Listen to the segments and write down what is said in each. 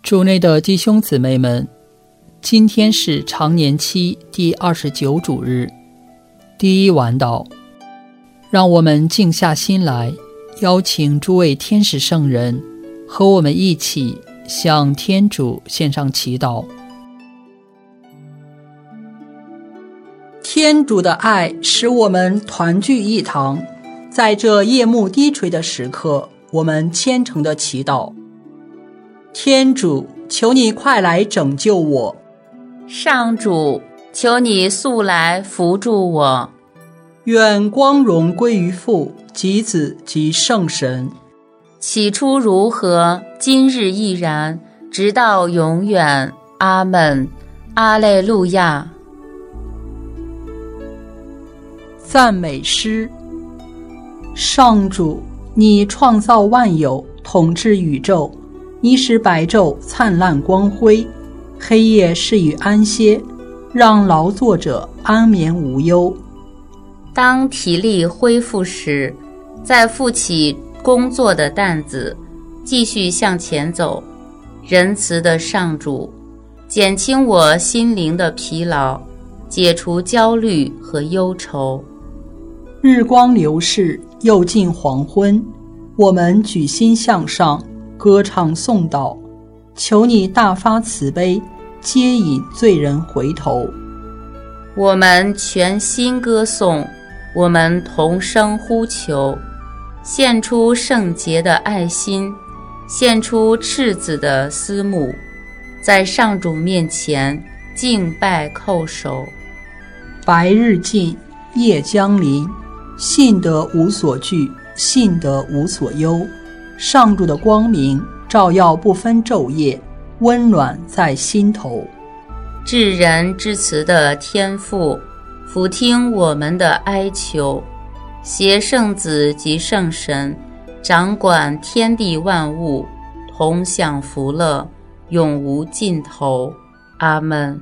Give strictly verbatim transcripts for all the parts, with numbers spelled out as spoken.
主内的弟兄姊妹们，今天是常年期第二十九主日，第一晚祷。让我们静下心来，邀请诸位天使圣人和我们一起向天主献上祈祷。天主的爱使我们团聚一堂，在这夜幕低垂的时刻，我们虔诚的祈祷。天主，求你快来拯救我。 上主，求你速来扶助我。 愿光荣归于父及子及圣神。 起初如何，今日亦然，直到永远。阿们。阿肋路亚。 赞美诗。上主，你创造万有，统治宇宙，你使白昼灿烂光辉，黑夜适于安歇，让劳作者安眠无忧。 当体力恢复时，再负起工作的担子，继续向前走。仁慈的上主，减轻我心灵的疲劳，解除焦虑和忧愁。 日光流逝，又近黄昏，我们举心向上，歌唱颂祷，求你大发慈悲，接引罪人回头。 我们全心歌颂，我们同声呼求，献出圣洁的爱心，献出赤子的思慕，在上主面前敬拜叩首。 白日近，夜将临，信得无所惧，信得无所忧。上主的光明照耀不分昼夜，温暖在心头。 至仁至慈的天父，俯听我们的哀求，携圣子及圣神，掌管天地万物，同享福乐，永无尽头。阿们。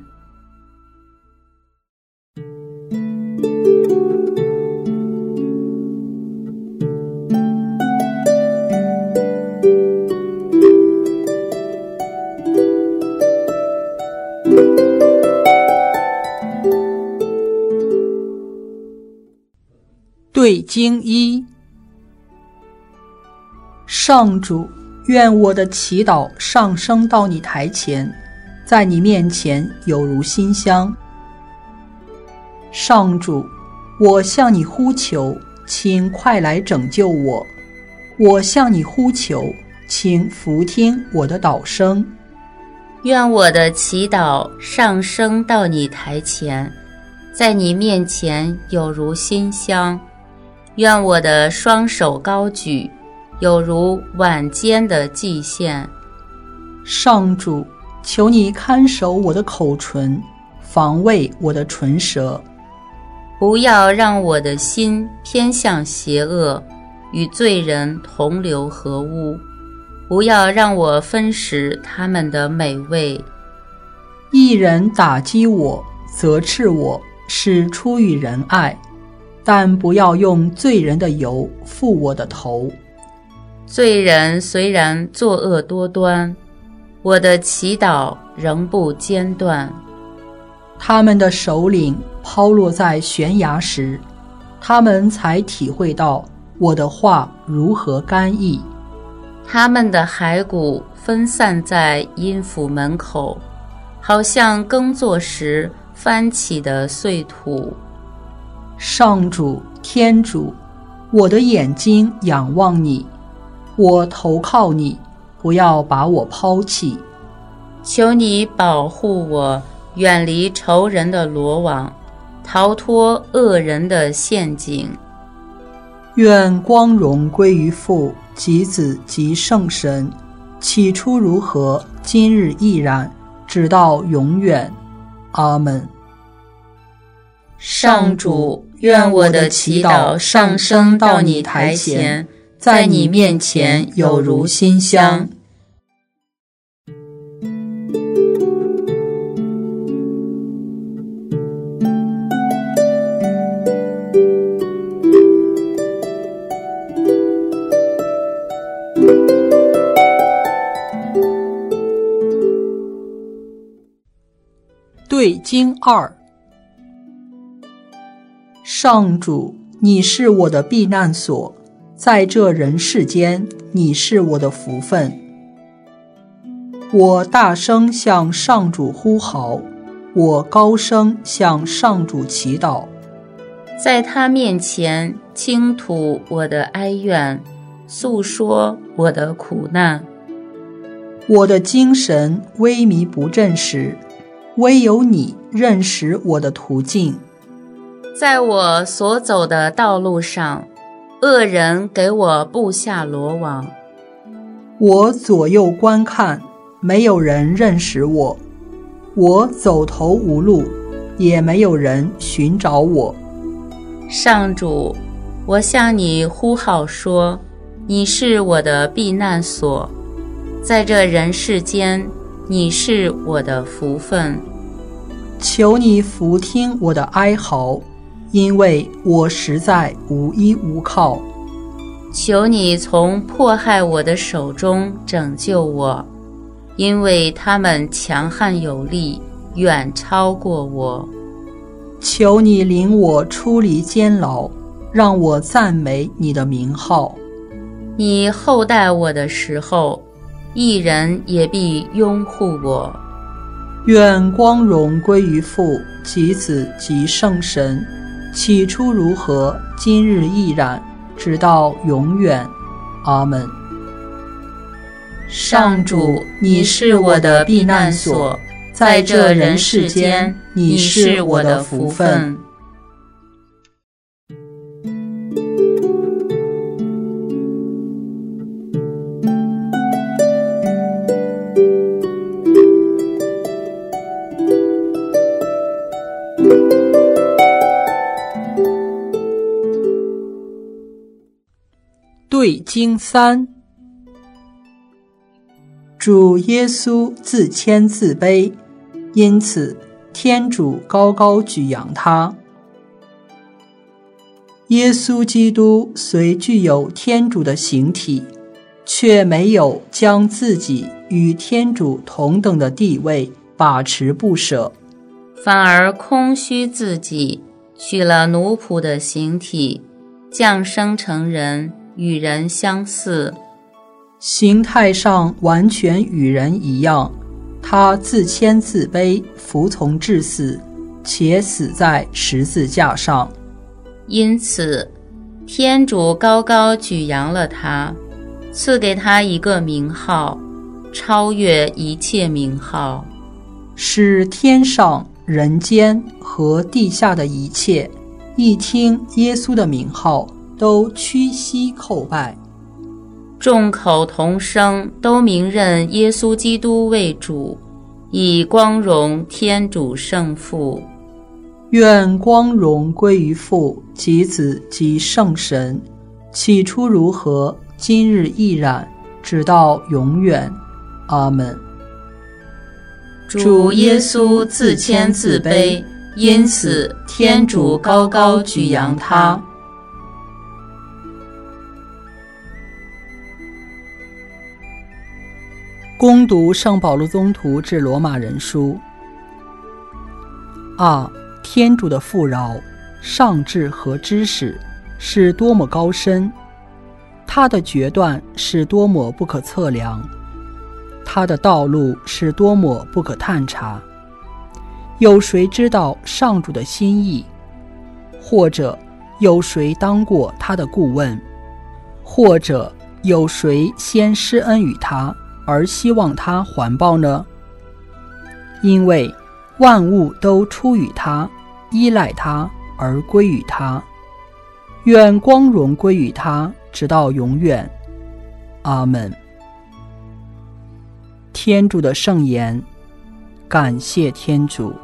对经一。上主，愿我的祈祷上升到你台前，在你面前有如馨香。上主，我向你呼求，请快来拯救我。我向你呼求，请俯听我的祷声。 愿我的祈祷上升到你台前，在你面前有如馨香。愿我的双手高举，有如晚间的祭献。 上主，求你看守我的口唇，防卫我的唇舌。 不要让我的心偏向邪恶，与罪人同流合污。不要让我分食他们的美味。 一人打击我，责斥我，是出于仁爱，但不要用罪人的油覆我的头。 罪人虽然作恶多端，我的祈祷仍不间断。 他们的首领抛落在悬崖时，他们才体会到我的话如何甘意。 他们的骸骨分散在阴府门口，好像耕作时翻起的碎土。 上主，天主，我的眼睛仰望你，我投靠你，不要把我抛弃。 求你保护我，远离仇人的罗网，逃脱恶人的陷阱。 愿光荣归于父及子及圣神，起初如何，今日亦然，直到永远。阿们。 上主，愿我的祈祷上升到你台前，在你面前有如馨香。 对经二。上主，你是我的避难所，在这人世间，你是我的福分。我大声向上主呼号，我高声向上主祈祷， 在他面前倾吐我的哀怨，诉说我的苦难。 我的精神萎靡不振时，唯有你认识我的途径。 在我所走的道路上，恶人给我布下罗网。 我左右观看，没有人认识我。我走投无路，也没有人寻找我。 上主，我向你呼号说，你是我的避难所，在这人世间，你是我的福分。 求你俯听我的哀嚎，因为我实在无依无靠。 求你从迫害我的手中拯救我，因为他们强悍有力，远超过我。 求你领我出离监牢，让我赞美你的名号。 你厚待我的时候，义人也必拥护我。 愿光荣归于父及子及圣神，起初如何，今日亦然，直到永远。阿们。 上主，你是我的避难所，在这人世间，你是我的福分。 对经三。主耶稣自谦自卑，因此天主高高举扬他。耶稣基督虽具有天主的形体，却没有将自己与天主同等的地位把持不舍， 反而空虚自己，取了奴仆的形体，降生成人，与人相似。 形态上完全与人一样，他自谦自卑，服从至死，且死在十字架上。 因此，天主高高举扬了他，赐给他一个名号，超越一切名号， 使天上、人间和地下的一切，一听耶稣的名号，都屈膝叩拜。 众口同声，都明认耶稣基督为主，以光荣天主圣父。 愿光荣归于父及子及圣神，起初如何，今日亦然，直到永远。阿们。 主耶稣自谦自卑，因此天主高高举扬他。 恭读圣保禄宗徒致罗马人书。啊，天主的富饶、上智和知识是多么高深，他的决断是多么不可测量，他的道路是多么不可探察。有谁知道上主的心意？或者有谁当过他的顾问？或者有谁先施恩于他，而希望他还报呢？因为万物都出于他，依赖他，而归于他。愿光荣归于他，直到永远。阿们。天主的圣言，感谢天主。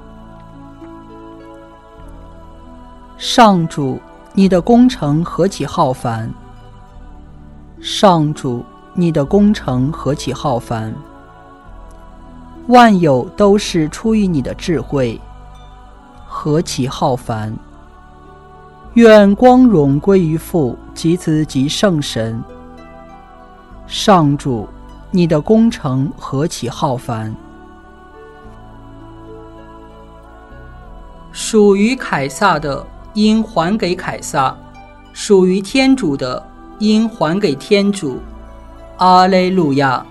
上主，你的工程何其浩繁！上主，你的工程何其浩繁！万有都是出于你的智慧，何其浩繁！愿光荣归于父及子及圣神。上主，你的工程何其浩繁！ 属于凯撒的，应还给凯撒；属于天主的，应还给天主。阿肋路亚。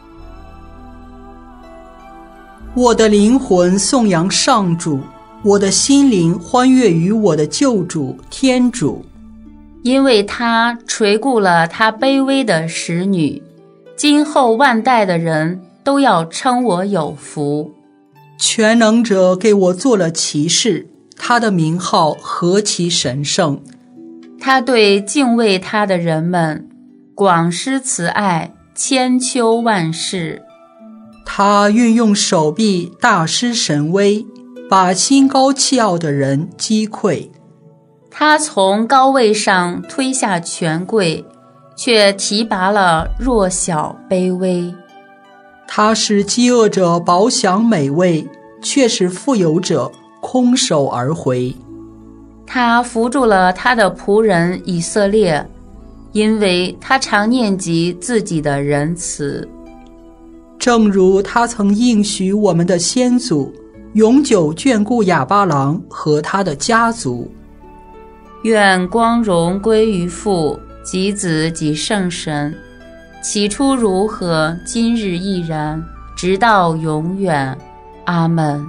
我的灵魂颂扬上主，我的心灵欢悦于我的救主天主， 因为他垂顾了他卑微的使女，今后万代的人都要称我有福。 全能者给我做了骑士，他的名号何其神圣！ 他对敬畏他的人们广施慈爱，千秋万世。 他运用手臂大施神威，把心高气傲的人击溃。 他从高位上推下权贵，却提拔了弱小卑微。 他使饥饿者饱享美味，却使富有者空手而回。 他扶助了他的仆人以色列，因为他常念及自己的仁慈。 正如他曾应许我们的先祖，永久眷顾亚巴郎和他的家族。 愿光荣归于父及子及圣神，起初如何，今日亦然，直到永远。阿们。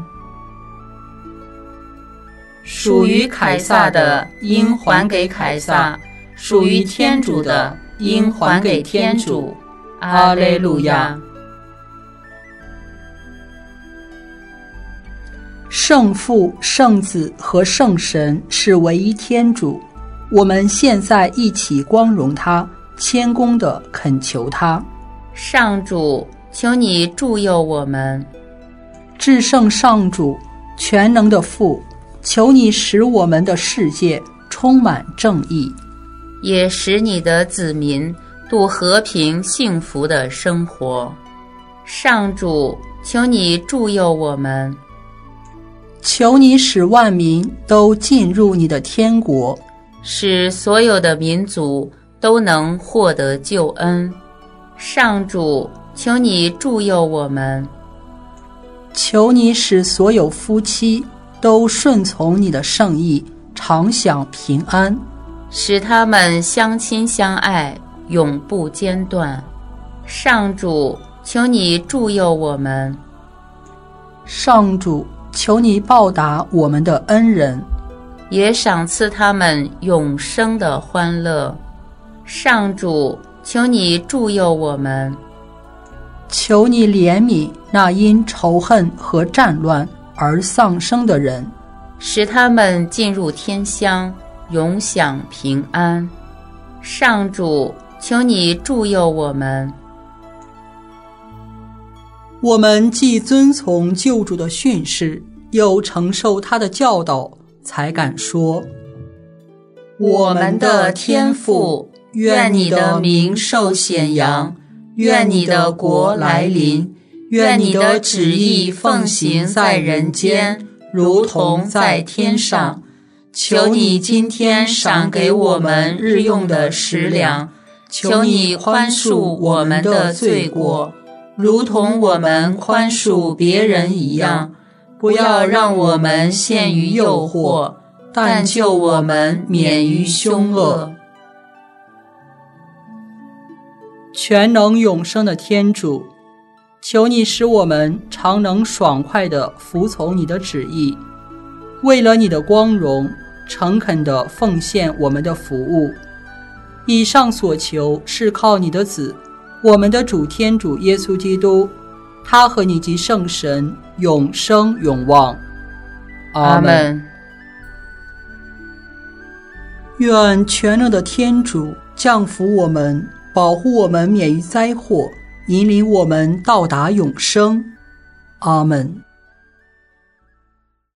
属于凯撒的，应还给凯撒；属于天主的，应还给天主。阿肋路亚。 圣父、圣子和圣神是唯一天主，我们现在一起光荣他，谦恭地恳求他。 上主，求你助佑我们。 至圣上主，全能的父，求你使我们的世界充满正义， 也使你的子民度和平幸福的生活。上主，求你助佑我们。 求你使万民都进入你的天国， 使所有的民族都能获得救恩。上主，求你助佑我们。 求你使所有夫妻都顺从你的圣意，常享平安， 使他们相亲相爱，永不间断。上主，求你助佑我们。 上主，求你报答我们的恩人， 也赏赐他们永生的欢乐。上主，求你助佑我们。 求你怜悯那因仇恨和战乱而丧生的人， 使他们进入天乡，永享平安。上主，求你助佑我们。 我们既遵从救主的训示，又承受他的教导，才敢说： 我们的天父，愿你的名受显扬，愿你的国来临，愿你的旨意奉行在人间，如同在天上。求你今天赏给我们日用的食粮，求你宽恕我们的罪过，如同我们宽恕别人一样。不要让我们陷于诱惑，但救我们免于凶恶。 全能永生的天主，求你使我们常能爽快地服从你的旨意，为了你的光荣，诚恳地奉献我们的服务。以上所求是靠你的子，我们的主天主耶稣基督，他和你及圣神永生永旺。 阿们。 愿全能的天主降福我们，保护我们免于灾祸，引领我们到达永生。阿们。